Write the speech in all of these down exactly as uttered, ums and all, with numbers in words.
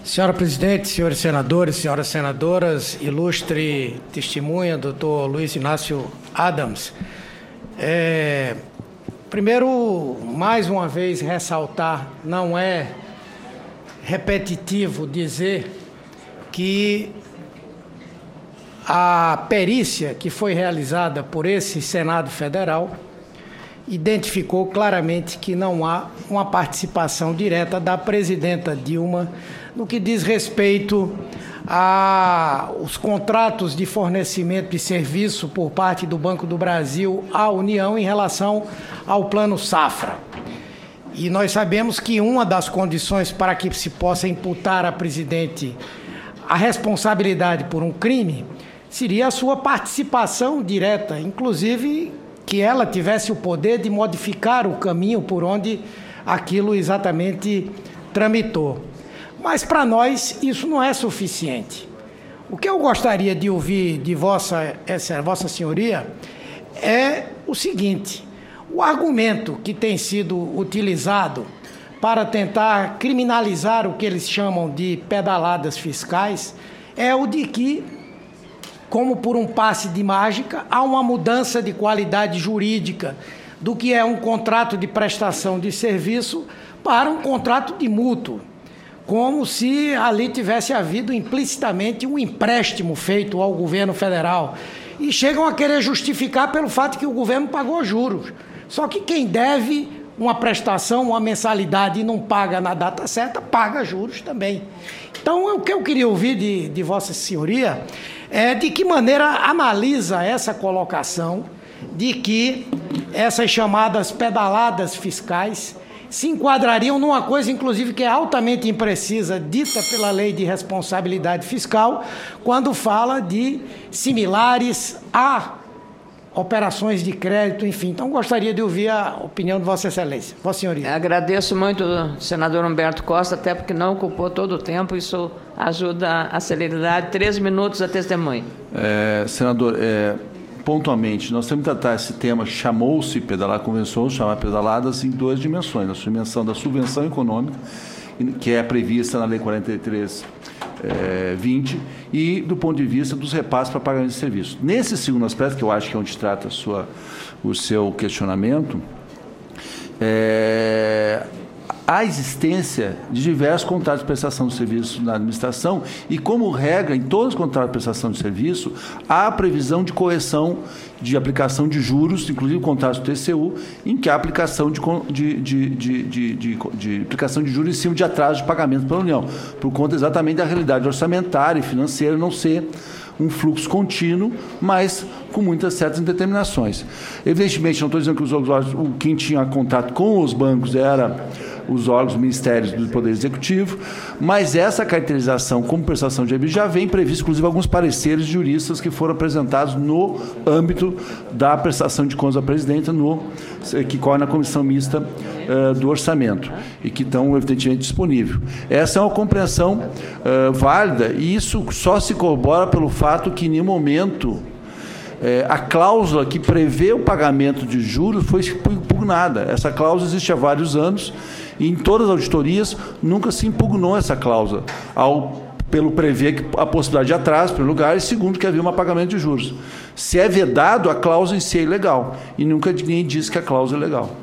Senhora presidente, senhores senadores, senhoras senadoras, ilustre testemunha, doutor Luiz Inácio Adams. É, primeiro, mais uma vez, ressaltar, não é repetitivo dizer que a perícia que foi realizada por esse Senado Federal identificou claramente que não há uma participação direta da presidenta Dilma no que diz respeito aos contratos de fornecimento de serviço por parte do Banco do Brasil à União em relação ao Plano Safra. E nós sabemos que uma das condições para que se possa imputar à presidente a responsabilidade por um crime seria a sua participação direta, inclusive que ela tivesse o poder de modificar o caminho por onde aquilo exatamente tramitou. Mas para nós isso não é suficiente. O que eu gostaria de ouvir de vossa, essa, vossa senhoria é o seguinte: o argumento que tem sido utilizado para tentar criminalizar o que eles chamam de pedaladas fiscais é o de que, como por um passe de mágica, há uma mudança de qualidade jurídica do que é um contrato de prestação de serviço para um contrato de mútuo, como se ali tivesse havido implicitamente um empréstimo feito ao governo federal. E chegam a querer justificar pelo fato que o governo pagou juros. Só que quem deve uma prestação, uma mensalidade e não paga na data certa, paga juros também. Então, o que eu queria ouvir de, de Vossa Senhoria é de que maneira analisa essa colocação de que essas chamadas pedaladas fiscais se enquadrariam numa coisa, inclusive, que é altamente imprecisa, dita pela Lei de Responsabilidade Fiscal, quando fala de similares a operações de crédito, enfim. Então, gostaria de ouvir a opinião de Vossa Excelência. Vossa Senhoria. Agradeço muito ao senador Humberto Costa, até porque não ocupou todo o tempo, isso ajuda a celeridade. Três minutos a testemunha. É, senador, é, pontualmente, nós temos que tratar esse tema, chamou-se pedalar, começou a chamar pedaladas em duas dimensões. A dimensão da subvenção econômica, que é prevista na Lei quarenta e três, É, vinte, e do ponto de vista dos repasses para pagamento de serviço. Nesse segundo aspecto, que eu acho que é onde trata a sua, o seu questionamento, é, a existência de diversos contratos de prestação de serviço na administração e, como regra, em todos os contratos de prestação de serviço, há a previsão de correção de aplicação de juros, inclusive o contrato do T C U, em que há aplicação de, de, de, de, de, de, de aplicação de juros em cima de atraso de pagamento pela União, por conta exatamente da realidade orçamentária e financeira não ser um fluxo contínuo, mas com muitas certas indeterminações. Evidentemente, não estou dizendo que os órgãos, quem tinha contato com os bancos era os órgãos, ministérios do Poder Executivo, mas essa caracterização como prestação de serviço já vem previsto, inclusive, alguns pareceres de juristas que foram apresentados no âmbito da prestação de contas da presidenta, no, que corre na comissão mista uh, do orçamento, e que estão, evidentemente, disponíveis. Essa é uma compreensão uh, válida, e isso só se corrobora pelo fato que, em nenhum momento, É, a cláusula que prevê o pagamento de juros foi impugnada. Essa cláusula existe há vários anos e em todas as auditorias nunca se impugnou essa cláusula, ao, pelo prever a possibilidade de atraso, pelo lugar, e segundo, que havia um pagamento de juros. Se é vedado, a cláusula em si é ilegal, e nunca ninguém diz que a cláusula é legal.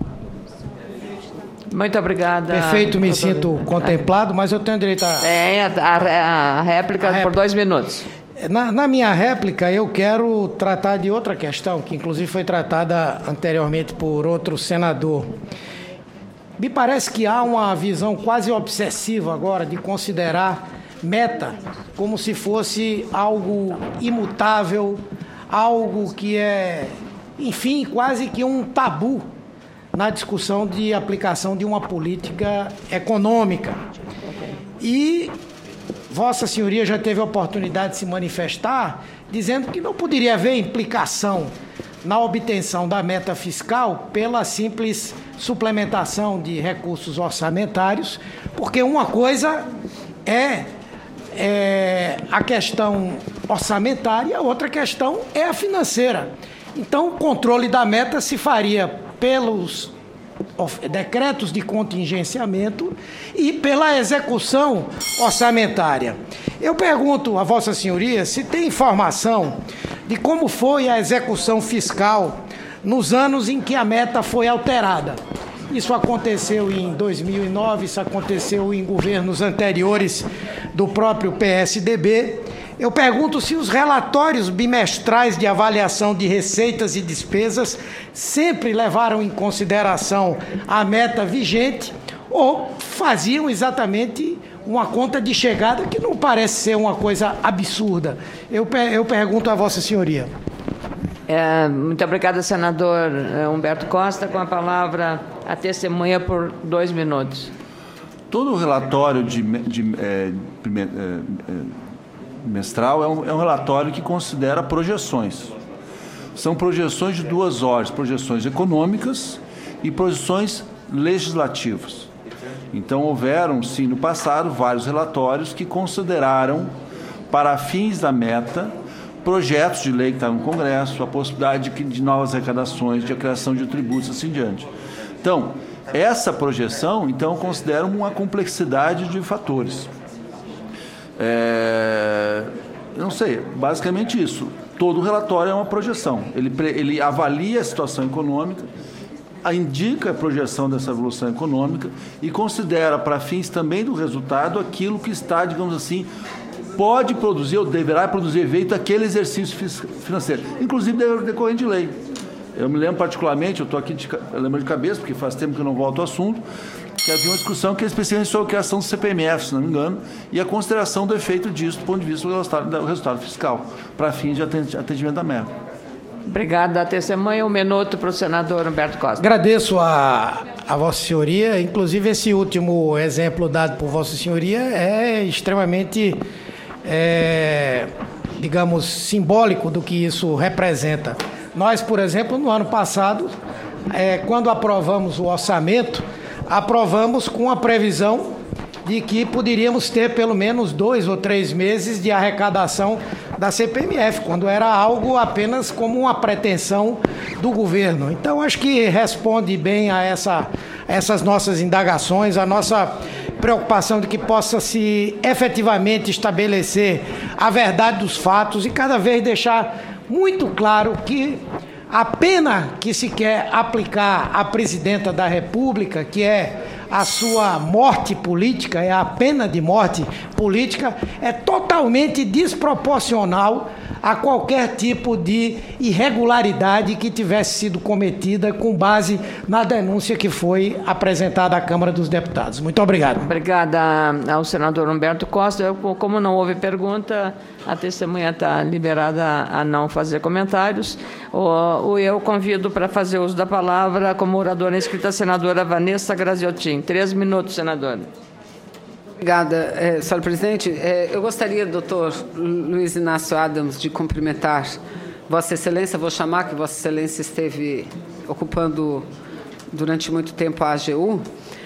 Muito obrigada. Perfeito, me sinto contemplado, mas eu tenho direito a... É, a, a, a réplica a por dois minutos. Na, na minha réplica, eu quero tratar de outra questão, que inclusive foi tratada anteriormente por outro senador. Me parece que há uma visão quase obsessiva agora de considerar meta como se fosse algo imutável, algo que é, enfim, quase que um tabu na discussão de aplicação de uma política econômica. E Vossa Senhoria já teve a oportunidade de se manifestar dizendo que não poderia haver implicação na obtenção da meta fiscal pela simples suplementação de recursos orçamentários, porque uma coisa é, é a questão orçamentária, outra questão é a financeira. Então, o controle da meta se faria pelos decretos de contingenciamento e pela execução orçamentária. Eu pergunto a Vossa Senhoria se tem informação de como foi a execução fiscal nos anos em que a meta foi alterada. Isso aconteceu em dois mil e nove, isso aconteceu em governos anteriores do próprio P S D B. Eu pergunto se os relatórios bimestrais de avaliação de receitas e despesas sempre levaram em consideração a meta vigente ou faziam exatamente uma conta de chegada que não parece ser uma coisa absurda. Eu, eu pergunto a Vossa Senhoria. É, muito obrigada, senador Humberto Costa. Com a palavra, a testemunha por dois minutos. Todo o relatório de, de, é, de, é, mestral é um, é um relatório que considera projeções. São projeções de duas ordens, projeções econômicas e projeções legislativas. Então, houveram, sim, no passado, vários relatórios que consideraram, para fins da meta, projetos de lei que estavam no Congresso, a possibilidade de, de novas arrecadações, de criação de tributos, assim diante. Então, essa projeção, então, considera uma complexidade de fatores. É, não sei, basicamente isso. Todo relatório é uma projeção. Ele, ele avalia a situação econômica, indica a projeção dessa evolução econômica e considera, para fins também do resultado, aquilo que está, digamos assim, pode produzir ou deverá produzir efeito aquele exercício financeiro, inclusive decorrente de lei. Eu me lembro particularmente, eu estou aqui de, eu lembro de cabeça, porque faz tempo que eu não volto ao assunto, que havia uma discussão que é especialmente sobre a criação do C P M F, se não me engano, e a consideração do efeito disso do ponto de vista do resultado, do resultado fiscal, para fins de atendimento da meta. Obrigada. A testemunha, um minuto para o senador Humberto Costa. Agradeço a, a Vossa Senhoria. Inclusive, esse último exemplo dado por Vossa Senhoria é extremamente, é, digamos, simbólico do que isso representa. Nós, por exemplo, no ano passado, é, quando aprovamos o orçamento, aprovamos com a previsão de que poderíamos ter pelo menos dois ou três meses de arrecadação da C P M F, quando era algo apenas como uma pretensão do governo. Então, acho que responde bem a essa, essas nossas indagações, a nossa preocupação de que possa se efetivamente estabelecer a verdade dos fatos e cada vez deixar muito claro que a pena que se quer aplicar à presidenta da República, que é a sua morte política, é a pena de morte política, é totalmente desproporcional a qualquer tipo de irregularidade que tivesse sido cometida com base na denúncia que foi apresentada à Câmara dos Deputados. Muito obrigado. Obrigada ao senador Humberto Costa. Eu, como não houve pergunta, a testemunha está liberada a não fazer comentários. O, eu convido para fazer uso da palavra como oradora inscrita a senadora Vanessa Graziotin. Três minutos, senadora. Obrigada, eh, senhor presidente. Eh, eu gostaria, doutor Luiz Inácio Adams, de cumprimentar Vossa Excelência. Vou chamar que Vossa Excelência esteve ocupando durante muito tempo a A G U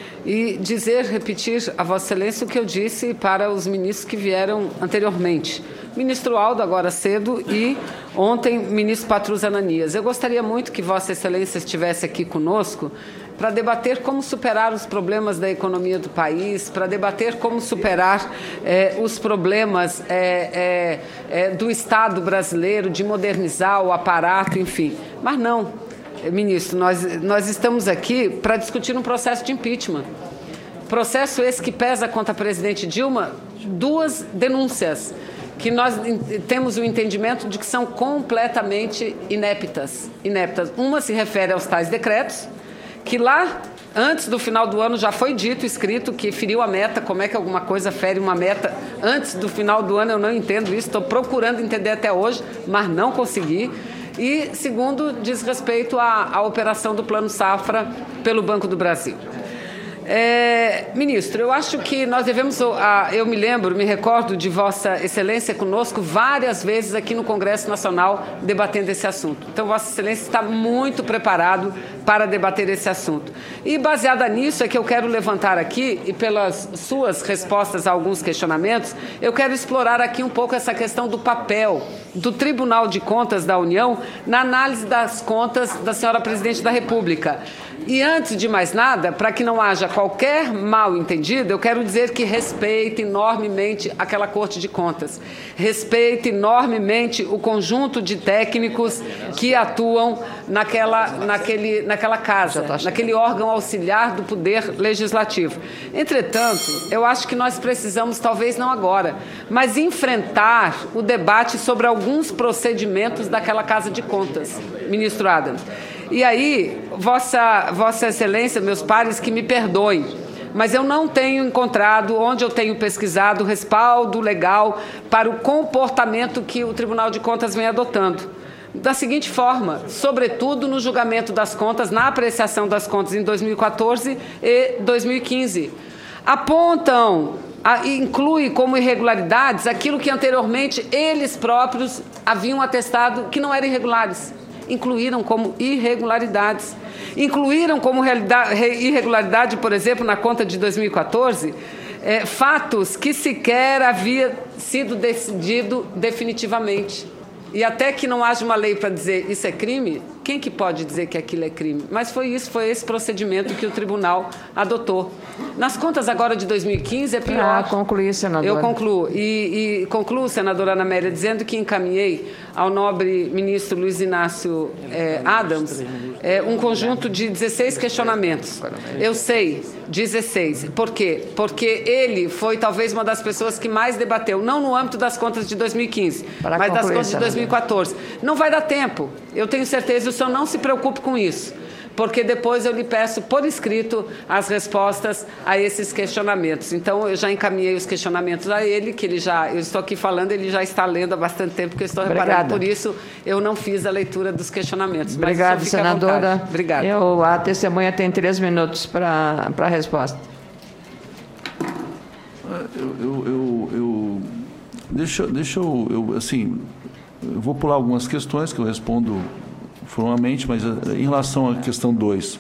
e dizer, repetir a Vossa Excelência o que eu disse para os ministros que vieram anteriormente. Ministro Aldo, agora cedo, e ontem, ministro Patrus Ananias. Eu gostaria muito que Vossa Excelência estivesse aqui conosco para debater como superar os problemas da economia do país, para debater como superar eh, os problemas eh, eh, do Estado brasileiro, de modernizar o aparato, enfim. Mas não, ministro, nós, nós estamos aqui para discutir um processo de impeachment. Processo esse que pesa contra a presidente Dilma duas denúncias que nós temos o entendimento de que são completamente ineptas. ineptas. Uma se refere aos tais decretos, que lá, antes do final do ano, já foi dito, escrito, que feriu a meta. Como é que alguma coisa fere uma meta antes do final do ano? Eu não entendo isso, estou procurando entender até hoje, mas não consegui. E, segundo, diz respeito à, à operação do Plano Safra pelo Banco do Brasil. É, ministro, eu acho que nós devemos, eu me lembro, me recordo de Vossa Excelência conosco várias vezes aqui no Congresso Nacional debatendo esse assunto. Então, Vossa Excelência está muito preparado para debater esse assunto. E, baseada nisso, é que eu quero levantar aqui, e pelas suas respostas a alguns questionamentos, eu quero explorar aqui um pouco essa questão do papel do Tribunal de Contas da União na análise das contas da senhora Presidente da República. E antes de mais nada, para que não haja qualquer mal entendido, eu quero dizer que respeito enormemente aquela Corte de Contas. Respeito enormemente o conjunto de técnicos que atuam naquela, naquele, naquela casa, naquele órgão auxiliar do Poder Legislativo. Entretanto, eu acho que nós precisamos, talvez não agora, mas enfrentar o debate sobre alguns procedimentos daquela Casa de Contas, ministro Adams. E aí, Vossa, Vossa Excelência, meus pares, que me perdoem, mas eu não tenho encontrado, onde eu tenho pesquisado, respaldo legal para o comportamento que o Tribunal de Contas vem adotando. Da seguinte forma, sobretudo no julgamento das contas, na apreciação das contas em dois mil e quatorze e dois mil e quinze. Apontam, a, inclui como irregularidades aquilo que anteriormente eles próprios haviam atestado que não eram irregulares. Incluíram como irregularidades. Incluíram como irregularidade, por exemplo, na conta de dois mil e quatorze, é, fatos que sequer havia sido decidido definitivamente. E até que não haja uma lei para dizer isso é crime, quem que pode dizer que aquilo é crime? Mas foi isso, foi esse procedimento que o tribunal adotou. Nas contas agora de dois mil e quinze é pior. Ah, concluí, senadora. Eu concluo. E, e concluo, senadora Ana Amélia, dizendo que encaminhei ao nobre ministro Luiz Inácio eh, Adams eh, um conjunto de dezesseis questionamentos. Eu sei, dezesseis. Por quê? Porque ele foi talvez uma das pessoas que mais debateu, não no âmbito das contas de dois mil e quinze, Para mas concluir, das contas de dois mil e quatorze. Não vai dar tempo. Eu tenho certeza, o senhor não se preocupe com isso, porque depois eu lhe peço por escrito as respostas a esses questionamentos. Então, eu já encaminhei os questionamentos a ele, que ele já, eu estou aqui falando, ele já está lendo há bastante tempo, que eu estou reparando. Obrigada. Por isso, eu não fiz a leitura dos questionamentos. Obrigada, senadora. Obrigada. Eu, a testemunha tem três minutos para a resposta. Eu, eu, eu, eu deixa, deixa eu, eu, assim, eu vou pular algumas questões que eu respondo formalmente, mas em relação à questão dois,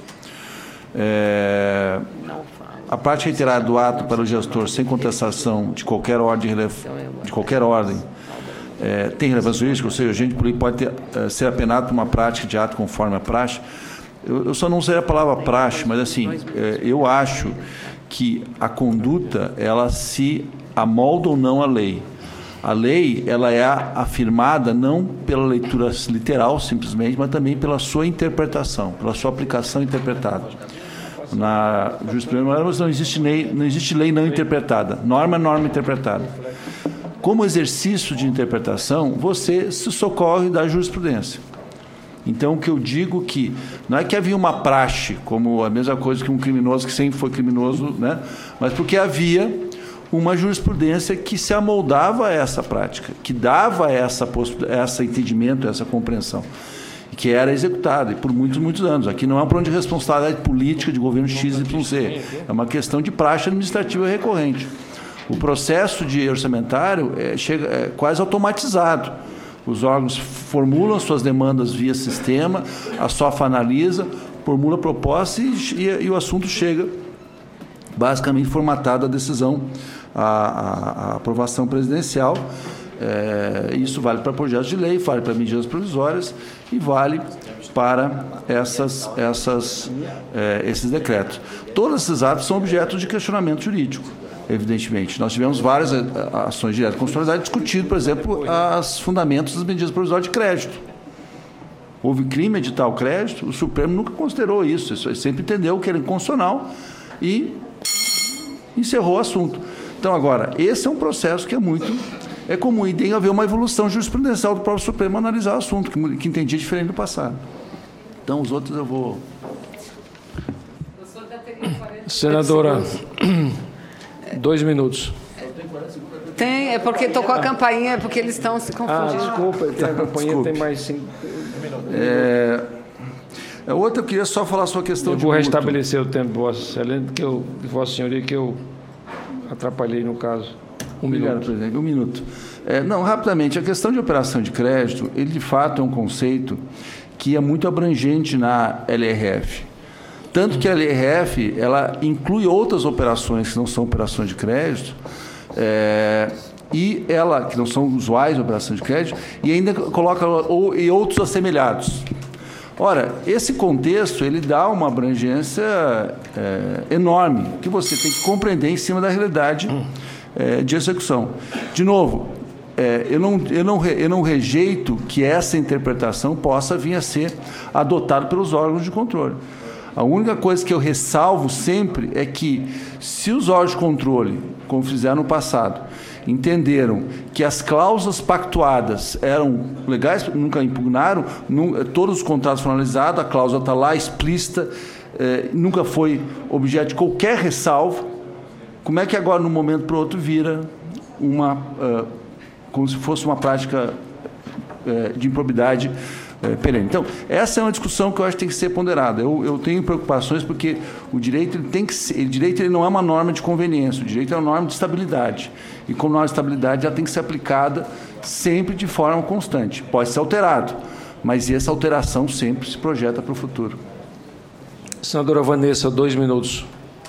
é, a prática reiterada do ato para o gestor sem contestação de qualquer ordem, de qualquer ordem é, tem relevância jurídica, ou seja, o agente político pode ter, é, ser apenado por uma prática de ato conforme a praxe. Eu, eu só não usei a palavra praxe, mas assim, é, eu acho que a conduta, ela se amolda ou não à lei. A lei, ela é afirmada não pela leitura literal, simplesmente, mas também pela sua interpretação, pela sua aplicação interpretada. Na jurisprudência não existe lei, não existe lei não interpretada. Norma é norma interpretada. Como exercício de interpretação, você se socorre da jurisprudência. Então, o que eu digo que não é que havia uma praxe, como a mesma coisa que um criminoso que sempre foi criminoso, né? Mas porque havia uma jurisprudência que se amoldava a essa prática, que dava essa, essa entendimento, essa compreensão, que era executada, e por muitos, muitos anos. Aqui não é um problema de responsabilidade política de governo X Y Z, é uma questão de praxe administrativa recorrente. O processo de orçamentário é, chega, é quase automatizado. Os órgãos formulam suas demandas via sistema, a SOF analisa, formula a proposta e, e, e o assunto chega basicamente formatado a decisão, a, a, a aprovação presidencial. É, isso vale para projetos de lei, vale para medidas provisórias e vale para essas, essas, é, esses decretos. Todos esses atos são objeto de questionamento jurídico, evidentemente. Nós tivemos várias ações diretas de constitucionalidade discutindo, por exemplo, os fundamentos das medidas provisórias de crédito. Houve crime de tal crédito, o Supremo nunca considerou isso, ele sempre entendeu que era inconstitucional e encerrou o assunto. Então, agora, esse é um processo que é muito é comum e tem que haver uma evolução jurisprudencial do próprio Supremo analisar o assunto, que, que entendia diferente do passado. Então, os outros eu vou... Senadora, dois minutos. Tem, é porque tocou a campainha, é porque eles estão se confundindo. Ah, desculpa, tem a campainha, tem mais cinco... É... A outra, eu queria só falar sobre a questão eu de... Eu vou mútuo. restabelecer o tempo, Vossa Excelência, que eu, Vossa Senhoria, que eu atrapalhei no caso. Um Obrigado, minuto. presidente. Um minuto. É, não, rapidamente, a questão de operação de crédito, ele de fato é um conceito que é muito abrangente na L R F. Tanto que a L R F, ela inclui outras operações que não são operações de crédito, é, e ela, que não são usuais de operação de crédito, e ainda coloca ou, e outros assemelhados. Ora, esse contexto, ele dá uma abrangência é, enorme, que você tem que compreender em cima da realidade é, de execução. De novo, é, eu, não, eu, não, eu não rejeito que essa interpretação possa vir a ser adotada pelos órgãos de controle. A única coisa que eu ressalvo sempre é que, se os órgãos de controle, como fizeram no passado, entenderam que as cláusulas pactuadas eram legais, nunca impugnaram, nunca, todos os contratos foram analisados, a cláusula está lá explícita, eh, nunca foi objeto de qualquer ressalvo, como é que agora, de um momento para o outro, vira uma, uh, como se fosse uma prática uh, de improbidade É, perene. Então, essa é uma discussão que eu acho que tem que ser ponderada. Eu, eu tenho preocupações porque o direito, ele tem que ser, o direito ele não é uma norma de conveniência, o direito é uma norma de estabilidade. E como norma de estabilidade, ela tem que ser aplicada sempre de forma constante. Pode ser alterado, mas essa alteração sempre se projeta para o futuro. Senadora Vanessa, dois minutos.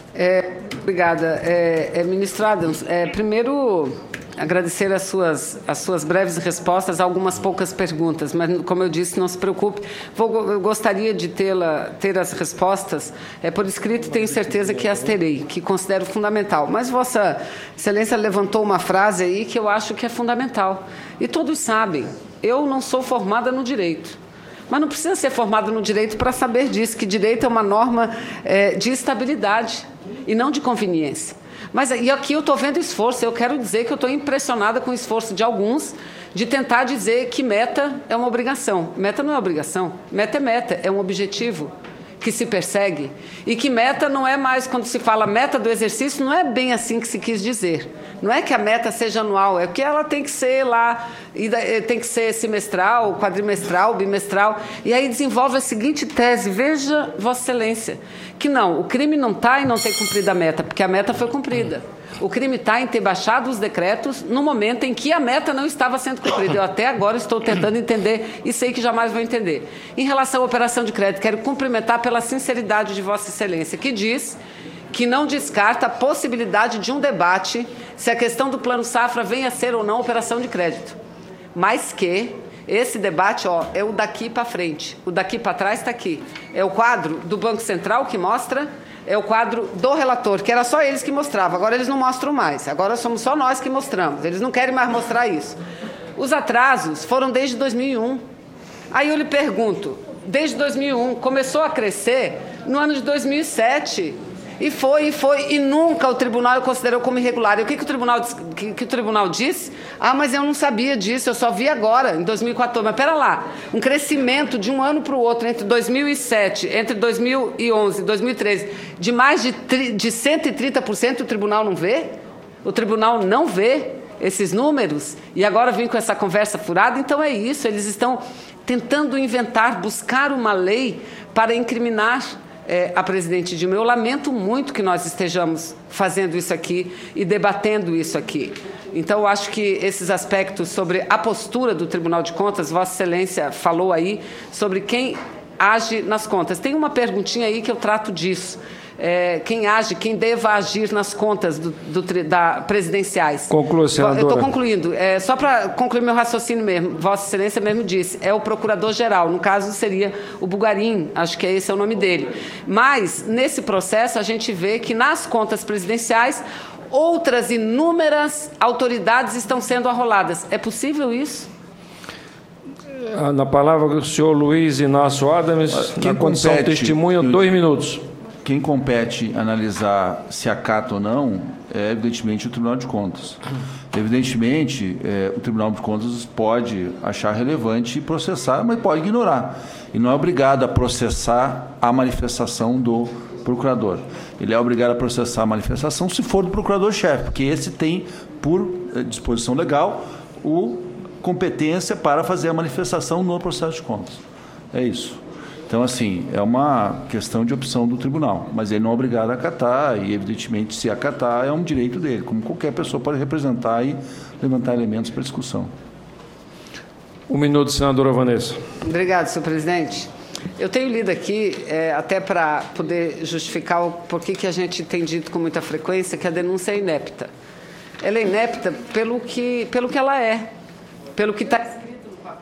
É, obrigada. É, é, ministro Adams, é, primeiro, agradecer as suas, as suas breves respostas a algumas poucas perguntas, mas, como eu disse, não se preocupe. Vou, eu gostaria de tê-la, ter as respostas é, por escrito, e tenho certeza que as terei, que considero fundamental. Mas Vossa Excelência levantou uma frase aí que eu acho que é fundamental. E todos sabem, eu não sou formada no direito. Mas não precisa ser formado no direito para saber disso, que direito é uma norma é, de estabilidade e não de conveniência. Mas e aqui eu estou vendo esforço, eu quero dizer que eu estou impressionada com o esforço de alguns de tentar dizer que meta é uma obrigação. Meta não é obrigação, meta é meta, é um objetivo que se persegue. E que meta não é mais, quando se fala meta do exercício, não é bem assim que se quis dizer. Não é que a meta seja anual, é que ela tem que ser lá, tem que ser semestral, quadrimestral, bimestral. E aí desenvolve a seguinte tese, veja, Vossa Excelência, que não, o crime não está em não ter cumprido a meta, porque a meta foi cumprida. O crime está em ter baixado os decretos no momento em que a meta não estava sendo cumprida. Eu até agora estou tentando entender e sei que jamais vou entender. Em relação à operação de crédito, quero cumprimentar pela sinceridade de Vossa Excelência, que diz que não descarta a possibilidade de um debate se a questão do Plano Safra venha a ser ou não operação de crédito. Mas que esse debate ó, é o daqui para frente, o daqui para trás está aqui. É o quadro do Banco Central que mostra, é o quadro do relator, que era só eles que mostravam, agora eles não mostram mais, agora somos só nós que mostramos, eles não querem mais mostrar isso. Os atrasos foram desde dois mil e um. Aí eu lhe pergunto, desde dois mil e um, começou a crescer no ano de dois mil e sete... E foi, e foi, e nunca o tribunal considerou como irregular. E o que, que, o tribunal, que, que o tribunal disse? Ah, mas eu não sabia disso, eu só vi agora, em dois mil e quatorze. Mas pera lá, um crescimento de um ano para o outro, entre dois mil e sete, entre dois mil e onze e dois mil e treze, de mais de, de cento e trinta por cento, o tribunal não vê? O tribunal não vê esses números? E agora vem com essa conversa furada? Então é isso, eles estão tentando inventar, buscar uma lei para incriminar É, a presidente Dilma. Eu lamento muito que nós estejamos fazendo isso aqui e debatendo isso aqui. Então, eu acho que esses aspectos sobre a postura do Tribunal de Contas, Vossa Excelência falou aí sobre quem age nas contas. Tem uma perguntinha aí que eu trato disso. É, quem age, quem deva agir nas contas do, do, da presidenciais. Conclua, senadora. Eu estou concluindo. É, só para concluir meu raciocínio mesmo, Vossa Excelência mesmo disse, é o procurador-geral, no caso seria o Bugarim, acho que esse é o nome dele. Mas, nesse processo, a gente vê que nas contas presidenciais, outras inúmeras autoridades estão sendo arroladas. É possível isso? Na palavra do senhor Luiz Inácio Adams, Quem na condição compete, testemunha, dois minutos. Quem compete analisar se acata ou não é, evidentemente, o Tribunal de Contas. Evidentemente, é, o Tribunal de Contas pode achar relevante e processar, mas pode ignorar. E não é obrigado a processar a manifestação do procurador. Ele é obrigado a processar a manifestação se for do procurador-chefe, porque esse tem, por disposição legal, o competência para fazer a manifestação no processo de contas. É isso. Então, assim, é uma questão de opção do tribunal, mas ele não é obrigado a acatar e, evidentemente, se acatar é um direito dele, como qualquer pessoa pode representar e levantar elementos para discussão. Um minuto, senadora Vanessa. Obrigado, senhor presidente. Eu tenho lido aqui, é, até para poder justificar o porquê que a gente tem dito com muita frequência que a denúncia é inepta. Ela é inepta pelo que, pelo que ela é, pelo que está escrito no papel.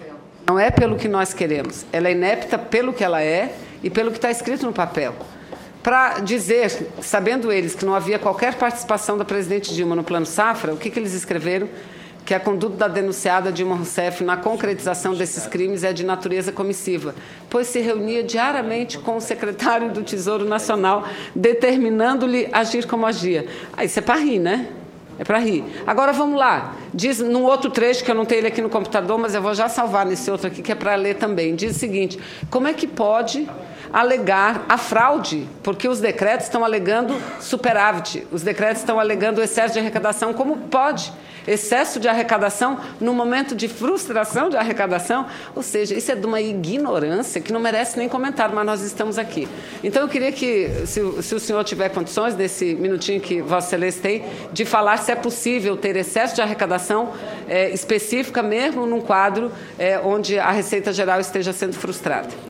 Não é pelo que nós queremos. Ela é inepta pelo que ela é e pelo que está escrito no papel. Para dizer, sabendo eles que não havia qualquer participação da presidente Dilma no Plano Safra, o que, que eles escreveram? Que a conduta da denunciada Dilma Rousseff na concretização desses crimes é de natureza comissiva, pois se reunia diariamente com o secretário do Tesouro Nacional, determinando-lhe agir como agia. Ah, isso é para rir, né? É para rir. Agora, vamos lá. Diz, num outro trecho, que eu não tenho ele aqui no computador, mas eu vou já salvar nesse outro aqui, que é para ler também. Diz o seguinte: como é que pode alegar a fraude? Porque os decretos estão alegando superávit, os decretos estão alegando excesso de arrecadação. Como pode? Excesso de arrecadação no momento de frustração de arrecadação? Ou seja, isso é de uma ignorância que não merece nem comentário, mas nós estamos aqui. Então, eu queria que, se, se o senhor tiver condições, nesse minutinho que Vossa Excelência tem, de falar se é possível ter excesso de arrecadação é, específica, mesmo num quadro é, onde a Receita Geral esteja sendo frustrada.